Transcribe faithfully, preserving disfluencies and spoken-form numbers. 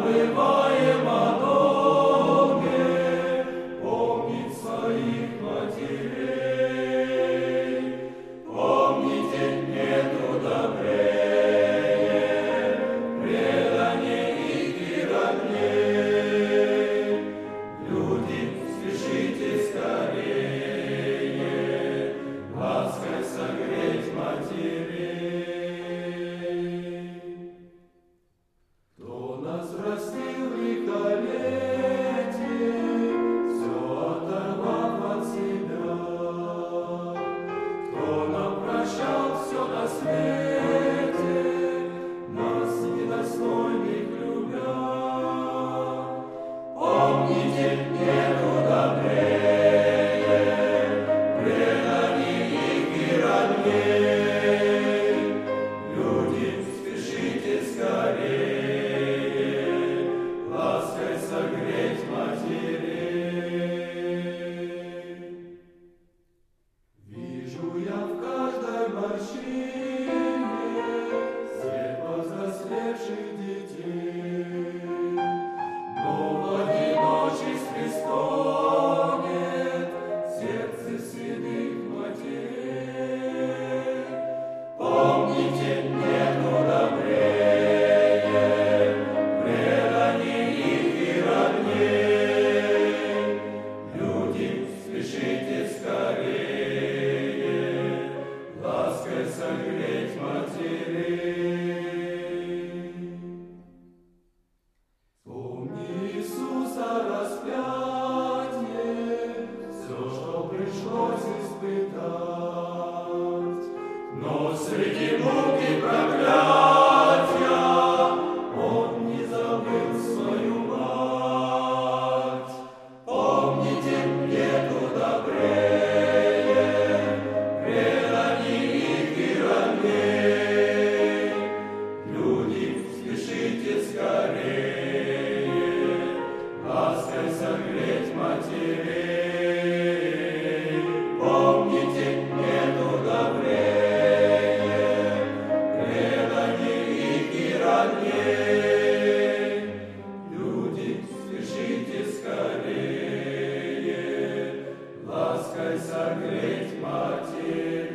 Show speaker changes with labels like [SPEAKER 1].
[SPEAKER 1] забываем о долге, помнить своих матерей. Помните, нету добрее преданий и родней. Люди, спешите скорее лаской согреть матерей. Кто нас растил в лихолетии, все оторвав от себя, кто нам прощал все на свете, нас недостойных любя. Помните, нету добрее преданий и родней. Люди, спешите скорее лаской согреть матерей. Вижу я в каждой морщине след повзрослевших детей, но в одиночестве стонет сердце седых матерей. Помните, нету добрее преданий и родней. Люди, спешите скорее лаской согреть матерей. Помни Иисуса распятие, все, что пришлось испытать, но среди мук и проклятия Он не забыл свою мать. Помните, нету добрее преданий и родней. Люди, спешите скорее лаской согреть матерей. Помните, нету добрее преданий и родней. Люди, спешите скорее лаской согреть матерей.